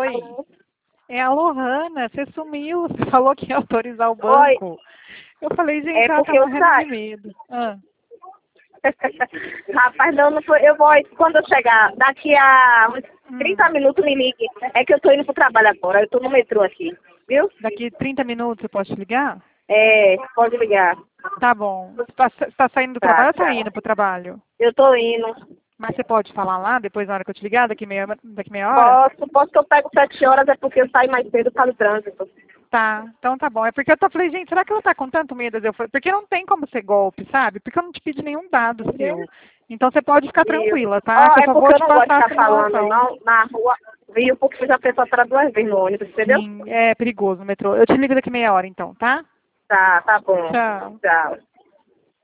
Oi. Alô? É a Lohana, você sumiu, você falou que ia autorizar o banco. Eu falei, gente, É ela tá porque eu morrendo saio. de medo. Ah, Rapaz, não foi. Eu vou, quando eu chegar, daqui a uns 30 minutos me ligue. É que eu tô indo pro trabalho agora, eu tô no metrô aqui, viu? daqui 30 minutos eu posso te ligar? É, pode ligar. Tá bom. Você tá saindo do Tá, trabalho ou tá tchau. indo pro trabalho? Eu tô indo. Mas você pode falar lá, depois na hora que eu te ligar, daqui meia hora? Posso que eu pego 7 horas, é porque eu saio mais cedo para o trânsito. Tá, então tá bom. É porque falei, gente, será que ela tá com tanto medo? Eu falei, porque não tem como ser golpe, sabe? Porque eu não te pedi nenhum dado seu. Então você pode ficar Viu? tranquila, tá? Que Ó, eu é só porque vou eu te não gosto de passar a ficar falando simulação. não na rua, viu? Porque já pensou para 2 vezes no ônibus, entendeu? Sim, é perigoso no metrô. Eu te ligo daqui meia hora então, tá? Tá bom. Tchau. Tchau.